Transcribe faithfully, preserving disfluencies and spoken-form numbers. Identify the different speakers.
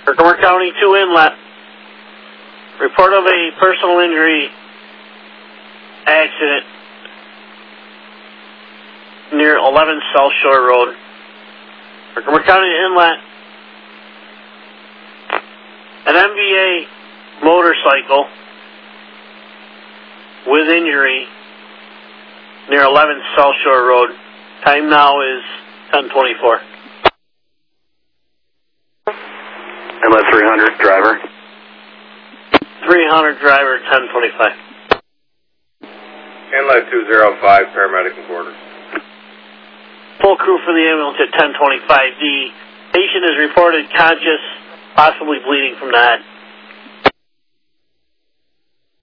Speaker 1: Herkimer County two Inlet. Report of a personal injury accident near eleven South Shore Road. Herkimer County Inlet. An M V A motorcycle with injury near eleven South Shore Road. Time now is ten twenty-four.
Speaker 2: Inlet three hundred, driver.
Speaker 1: three hundred, driver, ten twenty-five.
Speaker 3: Inlet two oh five, paramedic and quarters.
Speaker 1: Full crew for the ambulance at ten twenty-five. The patient is reported conscious, possibly bleeding from the head.